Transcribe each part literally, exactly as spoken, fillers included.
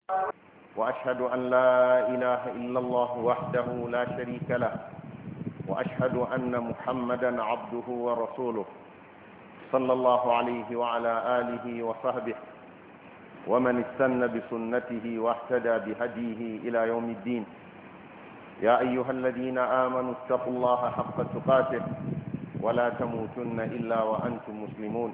وأشهد أن لا إله إلا الله وحده لا شريك له، وأشهد أن محمدا عبده ورسوله صلى الله عليه وعلى آله وصحبه ومن استنى بسنته واهتدى بهديه إلى يوم الدين. يا أيها الذين آمنوا اتقوا الله حق تقاته ولا تموتن إلا وأنتم مسلمون.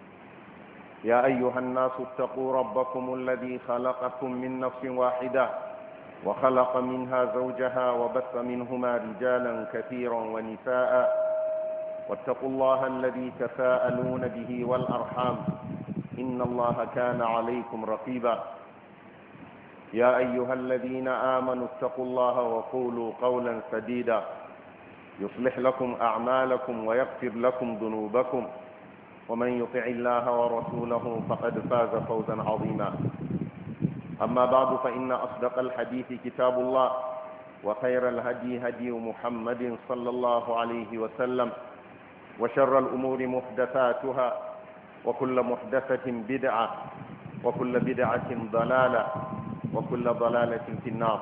يا أيها الناس اتقوا ربكم الذي خلقكم من نفس واحدة وخلق منها زوجها وبث منهما رجالا كثيرا ونساء، واتقوا الله الذي تساءلون به والأرحام إن الله كان عليكم رقيبا. يا أيها الذين آمنوا اتقوا الله وقولوا قولا سديدا يصلح لكم أعمالكم ويغفر لكم ذنوبكم، ومن يطع الله ورسوله فقد فاز فوزا عظيما. أما بعد، فإن أصدق الحديث كتاب الله، وخير الهدي هدي محمد صلى الله عليه وسلم، وشر الأمور محدثاتها، وكل محدثة بدعة، وكل بدعة ضلالة، وكل ضلالة في النار.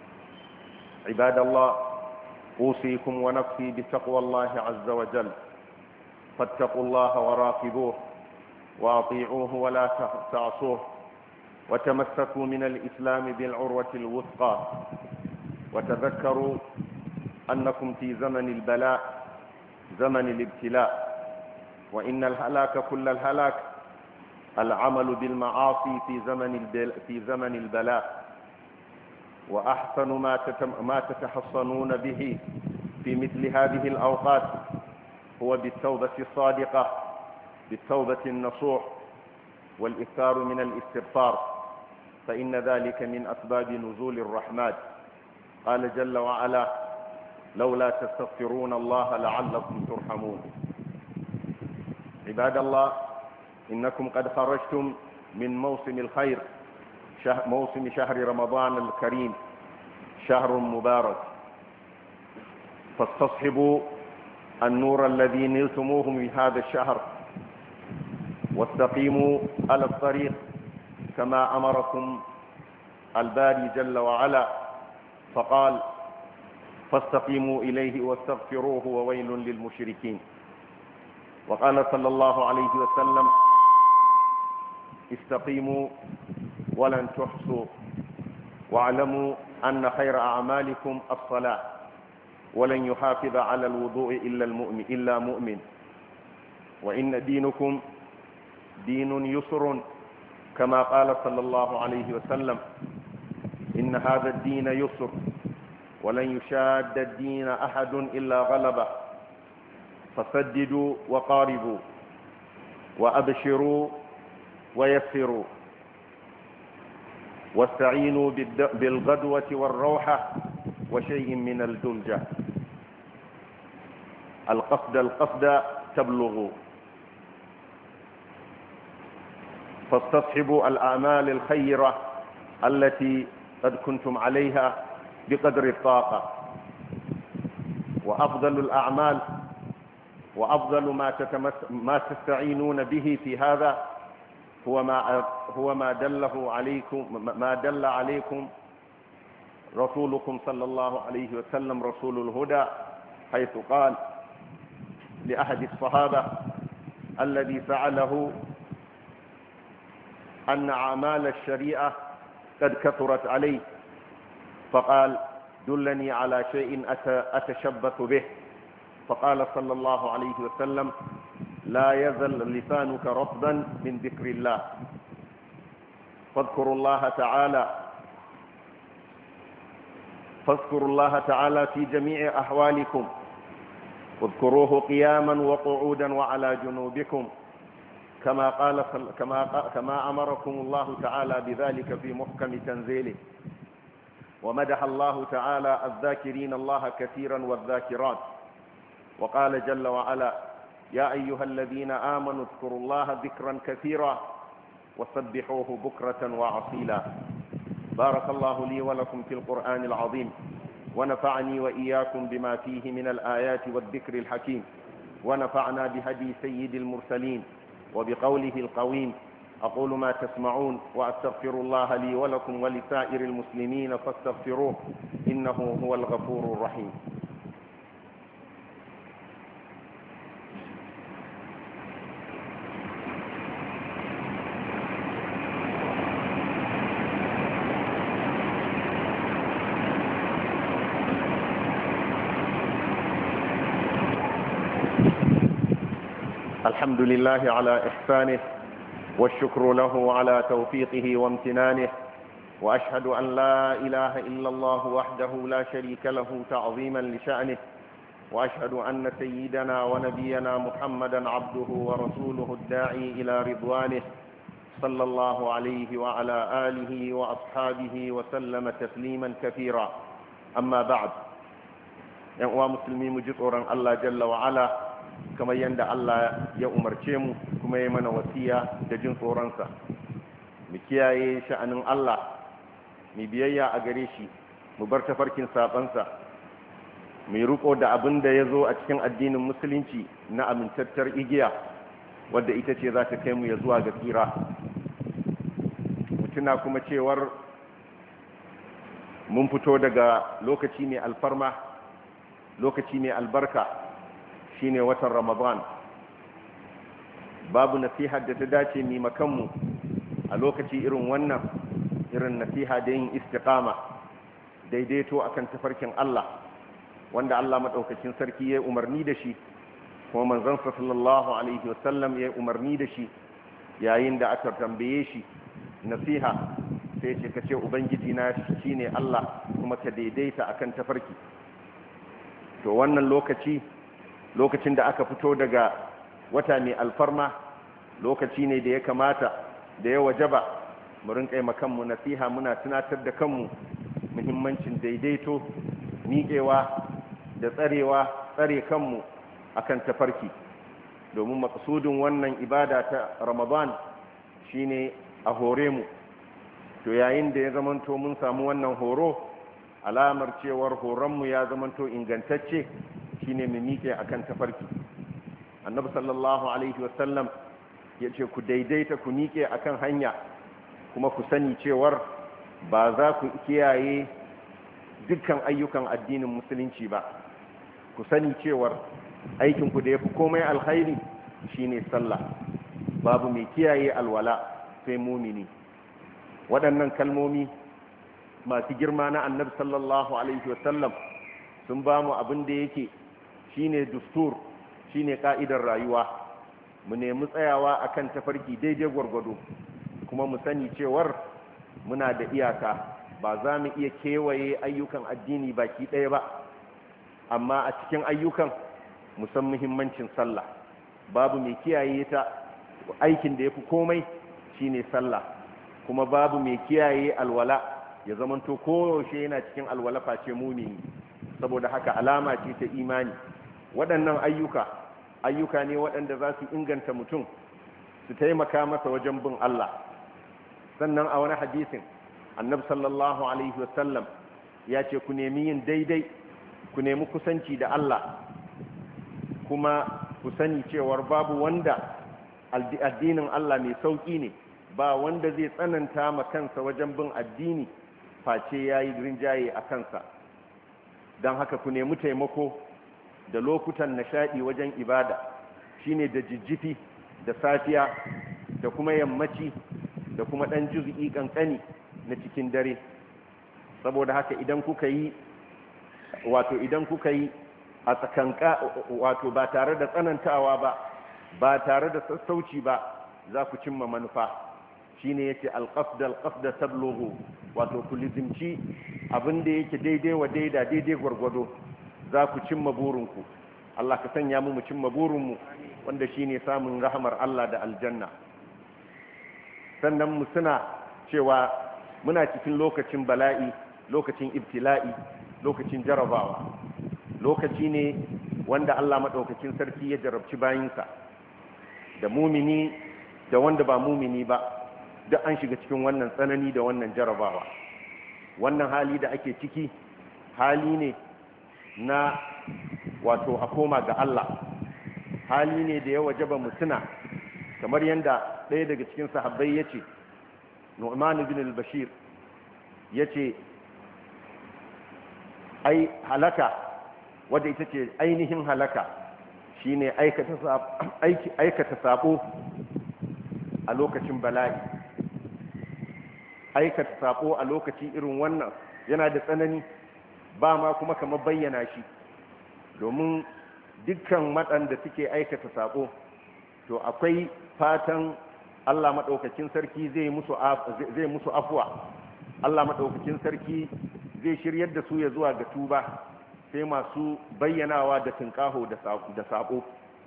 عباد الله، أوصيكم ونفسي بتقوى الله عز وجل، فاتقوا الله وراقبوه وأطيعوه ولا تعصوه، وتمسكوا من الإسلام بالعروة الوثقى، وتذكروا أنكم في زمن البلاء، زمن الابتلاء، وإن الهلاك كل الهلاك العمل بالمعاصي في زمن في زمن البلاء. وأحسن ما ما تتحصنون به في مثل هذه الأوقات هو بالتوبة الصادقة، بالتوبة النصوح، والإكثار من الاستغفار، فإن ذلك من أسباب نزول الرحمات. قال جل وعلا: لولا تستغفرون الله لعلكم ترحمون. عباد الله، إنكم قد خرجتم من موسم الخير، موسم شهر رمضان الكريم، شهر مبارك، فاستصحبوا النور الذي نلتموه من هذا الشهر، واستقيموا على الطريق كما أمركم الباري جل وعلا، فقال: فاستقيموا إليه واستغفروه وويل للمشركين. وقال صلى الله عليه وسلم: استقيموا ولن تحصوا، واعلموا أن خير أعمالكم الصلاة، ولن يحافظ على الوضوء إلا المؤمن إلا مؤمن، وإن دينكم دين يسر، كما قال صلى الله عليه وسلم: إن هذا الدين يسر، ولن يشاد الدين أحد إلا غلبه، فسددوا وقاربوا، وأبشروا ويسروا، واستعينوا بالغدوة والروحة وشيء من الدلجة، القصد القصد تبلغوا. فاستصحبوا الأعمال الخيرة التي قد كنتم عليها بقدر الطاقة. وأفضل الأعمال وأفضل ما تتمس ما تستعينون به في هذا هو ما هو ما دله عليكم ما دل عليكم رسولكم صلى الله عليه وسلم، رسول الهدى، حيث قال لأحد الصحابة الذي سأله أن أعمال الشريعة قد كثرت عليه، فقال: دلني على شيء أتشبث به. فقال صلى الله عليه وسلم: لا يزل لسانك رطبا من ذكر الله، فاذكروا الله تعالى فاذكروا الله تعالى في جميع أحوالكم، واذكروه قياما وقعودا وعلى جنوبكم، كما قال كما كما أمركم الله تعالى بذلك في محكم تنزيله. ومدح الله تعالى الذاكرين الله كثيرا والذاكرات، وقال جل وعلا: يا أيها الذين آمنوا اذكروا الله ذكرا كثيرا وسبحوه بكرة وعصيلا. بارك الله لي ولكم في القرآن العظيم، ونفعني وإياكم بما فيه من الآيات والذكر الحكيم، ونفعنا بهدي سيد المرسلين وبقوله القويم: أقول ما تسمعون وأستغفر الله لي ولكم ولسائر المسلمين فاستغفروه إنه هو الغفور الرحيم. الحمد لله على إحسانه والشكر له على توفيقه وامتنانه، وأشهد أن لا إله إلا الله وحده لا شريك له تعظيما لشأنه، وأشهد أن سيدنا ونبينا محمدا عبده ورسوله الداعي إلى رضوانه صلى الله عليه وعلى آله وأصحابه وسلم تسليما كثيرا. أما بعد، يا مسلمين مجد الله جل وعلا kamar yadda Allah ya umarce mu kuma ya mana wasiya da jin tsoronsa, mu kiyaye sha'anin Allah, mu biyayya a gare shi, mu bar tafarkin sabansa, mu riko da abin da ya zo a cikin addinin musulunci na amintattar igiya wadda ita ce za ta kai mu ya zuwa ga tsira. Mu tuna kuma cewar mun fito daga lokaci mai alfarma, lokaci mai albarka, shine watan Ramadan. Babu nasiha da ta dace mi makanmu a lokaci irin wannan, irin nasiha da yin istiqama, daidaito akan tafarkin Allah wanda Allah madaukakin sarki ya umarni da shi, kuma manzon sallallahu alaihi wasallam ya umarni da shi. Yayin da aka tambaye shi nasiha sai ce kace ubangiji na shine Allah kuma ka daidaita akan tafarki. To wannan lokaci lokacin da aka fito daga wata mai alfarma, lokaci ne da ya kamata da ya wajaba mu rinƙa makanmu nasiha, muna tunatar da kanmu muhimmancin daidaito, miƙewa da tsarewa tsare kanmu akan tafarki, domin maƙasudin wannan ibada ta Ramadan shine a hore mu. To yayin da ya zamanto mun samu wannan horo, alamar cewar horonmu ya zamanto ingantacce shine mu miƙe akan tafarki. Annabi sallallahu alaihi wasallam ya ce ku daidaita, ku miƙe akan hanya, kuma ku sani cewar ba za ku kiyaye dukkan ayyukan addinin musulunci ba. Ku sani cewar aikinku da ya fi komai alkhairi shine sallah. Babu mai kiyaye alwala sai mumini. Waɗannan kalmomi masu girma na Annabi sallallahu alaihi wasallam sun ba mu abin da yake shine dustur, shine ka'idar rayuwa. Mu nemi tsayawa akan tafarki daidai gwargwado, kuma mu sani cewar muna da iyaka, ba za mu iya kewaye ayyukan addini baki ɗaya ba, amma a cikin ayyukan mu san muhimmancin sallah. Babu mai kiyaye ta, aikin da yafi komai shine sallah, kuma babu mai kiyaye alwala ya zamanto koyaushe yana cikin alwala face mumini. Saboda haka alama ce ta imani. Waɗannan ayyuka ayyuka ne waɗanda za su inganta mutum, su taimaka masa wajen bin Allah. Sannan a wani hadisin Annabi sallallahu alaihi wasallam ya ce ku nemi yin daidai, ku nemi kusanci da Allah, kuma ku sani cewar babu wanda addinin Allah mai sauƙi ne, ba wanda zai tsananta ma kansa wajen bin addini face yayi rinjaye a kansa. Don haka ku nemi taimako da lokutan nishadi wajen ibada, shine da jijjifi da safiya da kuma yammaci da kuma dan juz'i kankani na cikin dare. Saboda haka idan kuka yi wato idan kuka yi a tsakanka wato ba tare da tsanantawa ba, ba tare da sassauci ba, za ku cimma manufa. Shine yace alqafda alqafda tablughu, wato ku lizimci abin da yake daidai wa daida daidai gwargwado, za ku cimma burinku. Allah ka sanya mu mu cimma burinmu, wanda shine samun rahamar Allah da aljanna. Sannan mu suna cewa muna cikin lokacin bala'i, lokacin ibtila'i, lokacin jarabawa. Lokaci ne wanda Allah madaukakin sarki ya jarabci bayinsa, da mumini da wanda ba mumini ba, duk an shiga cikin wannan tsanani da wannan jarabawa. Wannan hali da ake ciki hali ne na wato a koma ga Allah, hali ne da ya wajaba mutuna, kamar yadda ɗaya daga cikin sahabbai yace Nu'man ibn al-Bashir yace ai halaka wadda ita ce ainihin halaka shine aikata aikata sabo a lokacin bala'i. Aikata sabo a lokaci irin wannan yana da tsanani, ba ma kuma kamar bayyana shi, domin dukkan waɗanda suke aikata sabo to akwai fatan Allah maɗaukakin sarki zai musu zai musu afwa, Allah maɗaukakin sarki zai shiryar da su ya zuwa ga tuba, sai masu bayyanawa da tunƙaho da sabo.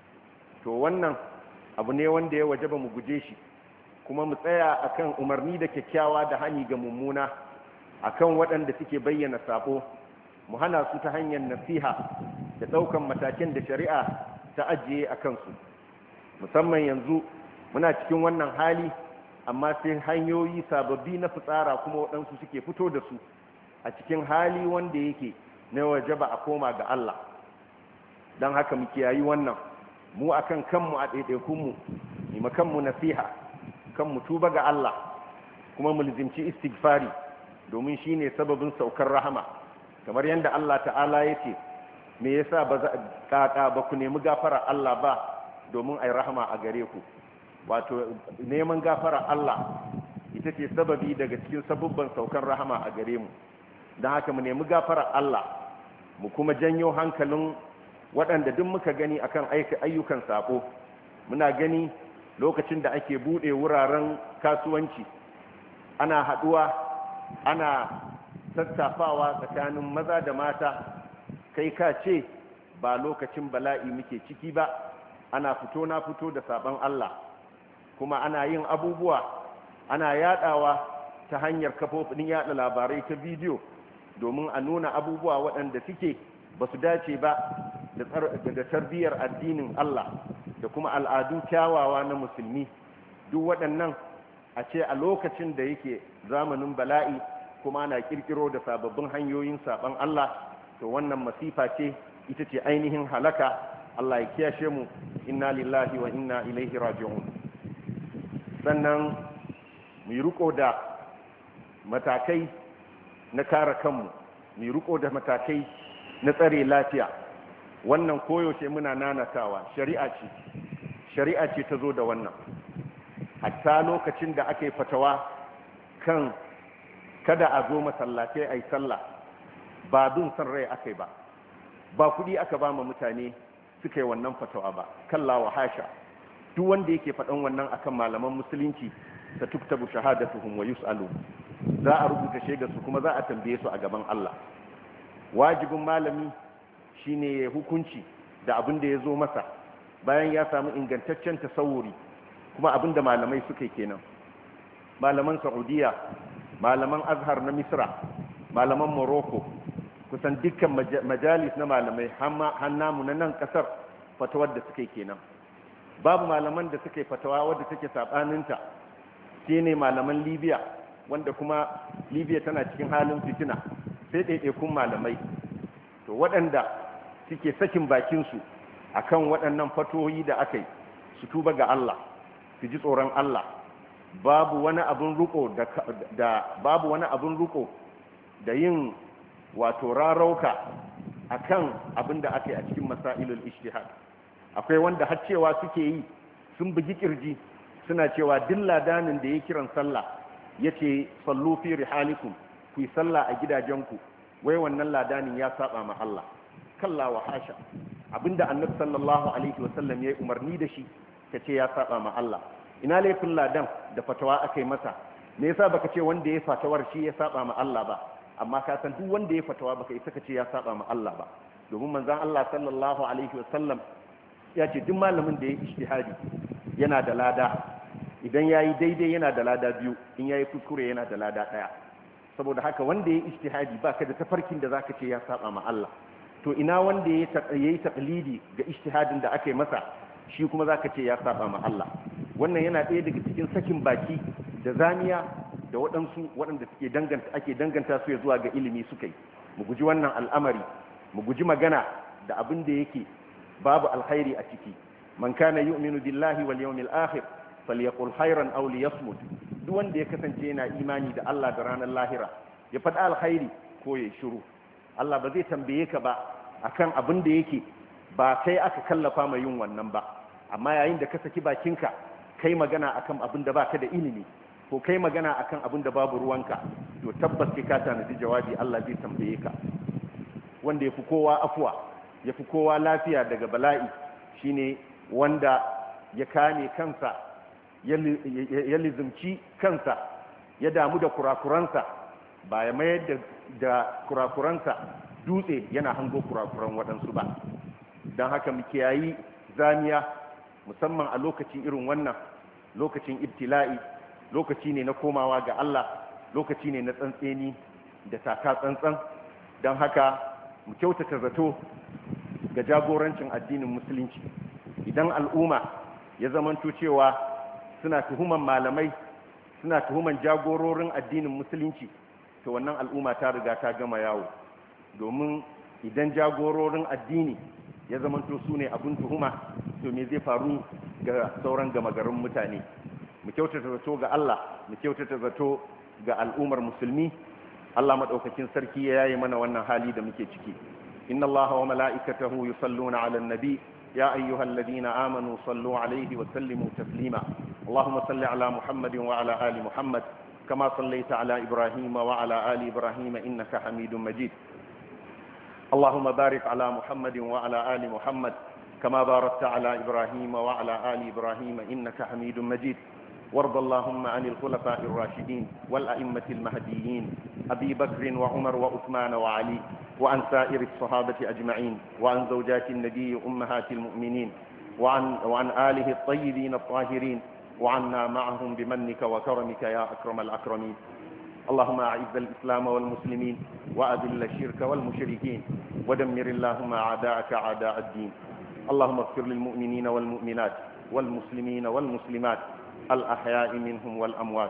To wannan abu ne wanda ya wajaba mu guje shi, kuma mu tsaya akan umarni da kyakkyawa da hani ga mummuna akan waɗanda suke bayyana sabo, mu hana su ta hanyar nasiha da ɗaukan matakin da shari'a ta ajiye a kansu. Musamman yanzu muna cikin wannan hali, amma sai hanyoyi sababbi na fitsara kuma waɗansu suke fito da su a cikin hali wanda yake na wajaba a koma ga Allah. Don haka mu kiyayi wannan, mu akan kanmu a ɗaiɗaikunmu mu kanmu nasiha, kan mu tuba ga Allah, kuma mu lizimci istighfari, domin shine sababin saukar rahama. Kamar yadda Allah ta'ala ya ce, me yasa ba za kaka ba ku nemi gafara Allah ba domin ai rahama a gare ku. Wato neman gafara Allah ita ce sababi daga cikin sabubban saukar rahama a gare mu. Don haka mu nemi gafara Allah, mu kuma janyo hankalin waɗanda duk muka gani akan ayyukan sako. Muna gani lokacin da ake buɗe wuraren kasuwanci, ana haɗuwa ana tattafawa tsakanin maza da mata, kai ka ce ba lokacin bala'i muke ciki ba. Ana fito na fito da sabon Allah, kuma ana yin abubuwa ana yadawa ta hanyar kafofin yada labarai ta bidiyo domin a nuna abubuwa waɗanda suke ba su dace ba da tarbiyyar addinin Allah da kuma al'adu kyawawa na musulmi. Duk waɗannan a ce a lokacin da yake zamanin bala'i kuma ana kirkiro da sababbin hanyoyin saban Allah, to wannan masifa ce, ita ce ainihin halaka. Allah ya kiyashe mu, inna lillahi wa inna ilaihi raji'un. Sannan mu yi riko da matakai na kare kanmu, mu yi riko da matakai na tsare lafiya. Wannan koyaushe muna nanatawa, shari'a ce shari'a ce ta zo da wannan. Hatta lokacin da aka yi fatawa kan kada a zo masallatai a yi sallah, ba bin son rai aka yi ba, ba kuɗi aka ba ma mutane suka yi wannan fatawa ba, kalla wa hasha. Duk wanda yake faɗan wannan akan malaman musulunci, ta tuktabu shahadatuhum wa yus'alu, za a rubuta shaidar su kuma za a tambaye su a gaban Allah. Wajibin malami shine ya hukunci da abin da ya zo masa bayan ya samu ingantaccen tasawuri, kuma abin da malamai suka yi kenan. Malaman Saudiya, malaman Azhar na Misra, malaman Morocco, kusan dukkan majalis na malamai hannamu na nan kasar fatawar da suka yi kenan. Babu malaman da suka yi fatawa wadda take sabaninta sai ne malaman Libya, wanda kuma Libya tana cikin halin fitina, sai ɗaiɗaikun malamai to waɗanda suke sakin bakinsu a kan waɗannan fatoyi da aka yi, su tuba ga Allah, su ji tsoron Allah. Babu wani abin ruko da babu wani abin ruko da yin wato rarauka akan abin da aka yi a cikin masailul ijtihad. Akwai wanda har cewa suke yi, sun bugi kirji suna cewa duk ladanin da ya kiran sallah yace sallu fi rihalikum, ku yi sallah a gidajenku, wai wannan ladanin ya saba ma Allah. Kalla wa hasha, abinda annabi sallallahu alaihi wasallam ya yi umarni da shi kace ya saba ma Allah. Ina laifin ladan da fatawa aka yi masa? Me yasa baka ce wanda ya fatawar shi ya saba ma Allah ba? Amma ka san duk wanda ya fatawa baka isa kace ya saba ma Allah ba, domin manzon Allah sallallahu alaihi wasallam ya ce duk malamin da ya ijtihadi yana da lada, idan yayi daidai yana da lada biyu, in yayi kuskure yana da lada daya. Saboda haka wanda ya ijtihadi baka da tafarkin da zaka ce ya saba ma Allah. To ina wanda ya yi taqlidi ga ijtihadin da aka yi masa, shi kuma zaka ce ya saba ma Allah. Wannan yana ɗaya daga cikin sakin baki da zaniya da waɗansu waɗanda suke danganta ake danganta su ya zuwa ga ilimi suka yi. Mu guji wannan al'amari, mu guji magana da abin da yake babu alkhairi a ciki. Man kana yu'minu billahi wal yawmil akhir falyaqul khairan aw liyasmut. duk wanda ya kasance yana imani da Allah da ranar lahira ya faɗa alkhairi ko ya shiru. Allah ba zai tambaye ka ba akan abin da yake ba kai aka kallafa mai yin wannan ba, amma yayin da ka saki bakinka kai magana akan abin da baka da ilimi ko kai magana akan abin da babu ruwanka, to tabbas kai ka tanadi jawabi, Allah zai tambaye ka. wanda yafi kowa afwa yafi kowa lafiya daga bala'i shine wanda ya kame kansa ya lizumci kansa, ya damu da kurakuransa, ba ya mayar da kurakuransa dutse yana hango kurakuran waɗansu ba. don haka mu kiyayi zamiya, musamman a lokacin irin wannan lokacin ibtila'i, lokaci ne na komawa ga Allah, lokaci ne na tsantseni da taka tsantsan. don haka mu kyautata zato ga jagorancin addinin musulunci. idan al'umma ya zamanto cewa suna tuhuman malamai, suna tuhuman jagororin addinin musulunci, to wannan al'umma ta riga ta gama yawo. domin idan jagororin addini ya zamanto su ne abin tuhuma, to me zai faru ga sauran gama garin mutane? mu kyautata zato ga Allah, mu kyautata zato ga al'ummar musulmi. Allah madaukakin sarki ya yayi mana wannan hali da muke ciki. inna Allaha wa mala'ikatahu yusalluna 'alan nabi ya ayyuhalladhina amanu sallu 'alayhi wa sallimu taslima. Allahumma salli 'ala Muhammadin wa 'ala ali Muhammad kama sallaita 'ala Ibrahim wa 'ala ali Ibrahim innaka Hamidum Majid. اللهم بارك على محمد وعلى آل محمد كما باركت على إبراهيم وعلى آل إبراهيم إنك حميد مجيد. وارض اللهم عن الخلفاء الراشدين والأئمة المهديين أبي بكر وعمر وعثمان وعلي وعن سائر الصحابة أجمعين وعن زوجات النبي أمهات المؤمنين وعن, وعن آله الطيبين الطاهرين وعنا معهم بمنك وكرمك يا أكرم الأكرمين. اللهم أعز الإسلام والمسلمين وأذل الشرك والمشركين ودمر اللهم أعداءك أعداء الدين. اللهم اغفر للمؤمنين والمؤمنات والمسلمين والمسلمات الأحياء منهم والأموات.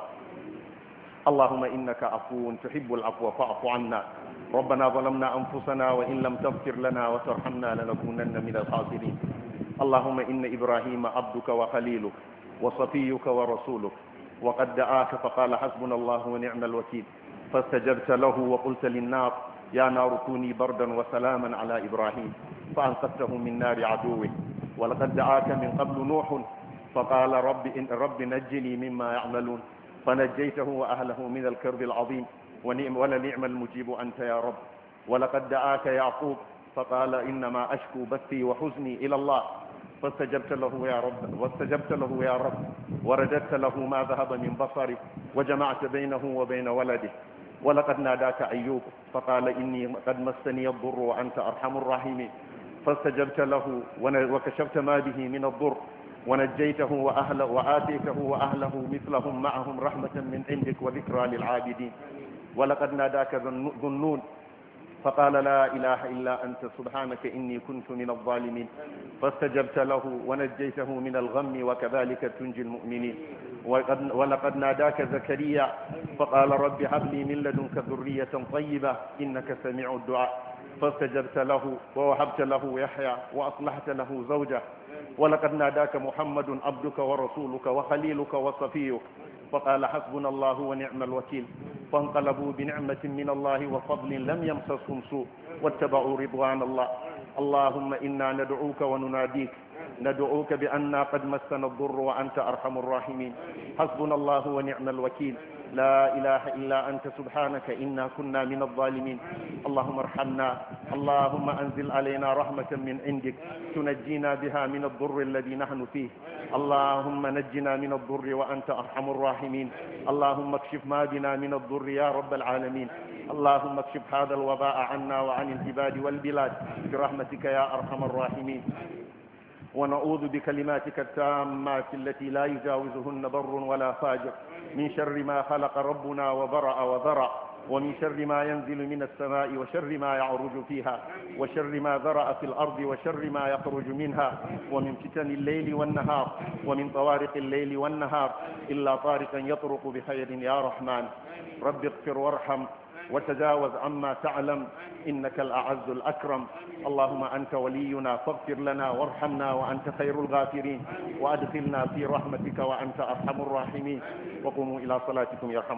اللهم إنك عفو تحب العفو فاعف عنا. ربنا ظلمنا أنفسنا وإن لم تغفر لنا وترحمنا لنكونن من الخاسرين. اللهم إن إبراهيم عبدك وخليلك وصفيك ورسولك وقد دعاك فقال حسبنا الله ونعم الوكيل، فاستجبت له وقلت للنار يا نار كوني بردا وسلاما على إبراهيم فأنقذته من نار عدوه. ولقد دعاك من قبل نوح فقال رب إن رب نجني مما يعملون فنجيته وأهله من الكرب العظيم ولنعم المجيب أنت يا رب. ولقد دعاك يعقوب فقال إنما أشكو بثي وحزني إلى الله فاستجبت له يا رب واستجبت له يا رب ورددت له ما ذهب من بصره وجمعت بينه وبين ولده. ولقد ناداك أيوب فقال إني قد مسني الضر وأنت أرحم الراحمين فاستجبت له وكشفت ما به من الضر ونجيته وأهله وآتيته وأهله مثلهم معهم رحمة من عندك وذكرى للعابدين. ولقد ناداك ذنون فقال لا إله إلا أنت سبحانك إني كنت من الظالمين فاستجبت له ونجيته من الغم وكذلك تنجي المؤمنين. ولقد ناداك زكريا فقال رب هب لي من لدنك ذرية طيبة إنك سميع الدعاء فاستجبت له ووهبت له يحيى وأصلحت له زوجه. ولقد ناداك محمد عبدك ورسولك وخليلك وصفيك فقال حسبنا الله ونعم الوكيل فانقلبوا بنعمة من الله وفضل لم يمسسهم سوء واتبعوا رضوان الله. اللهم إنا ندعوك ونناديك ندعوك بأننا قد مسنا الضر وأنت أرحم الراحمين. حسبنا الله ونعم الوكيل لا إله إلا أنت سبحانك إنا كنا من الظالمين. اللهم ارحمنا. اللهم أنزل علينا رحمة من عندك تنجينا بها من الضر الذي نحن فيه. اللهم نجنا من الضر وأنت أرحم الراحمين. اللهم اكشف ما بنا من الضر يا رب العالمين. اللهم اكشف هذا الوباء عنا وعن العباد والبلاد برحمتك يا أرحم الراحمين. ونعوذ بكلماتك التامات التي لا يجاوزهن بر ولا فاجر من شر ما خلق ربنا وبرأ وذرأ ومن شر ما ينزل من السماء وشر ما يعرج فيها وشر ما ذرأ في الأرض وشر ما يخرج منها ومن فتن الليل والنهار ومن طوارق الليل والنهار إلا طارقا يطرق بخير يا رحمن. رب اغفر وارحم وتجاوز عما تعلم، إنك الأعز الأكرم. اللهم أنت ولينا فاغفر لنا وارحمنا وأنت خير الغافرين، وأدخلنا في رحمتك وأنت أرحم الراحمين. وقوموا إلى صلاتكم يرحمكم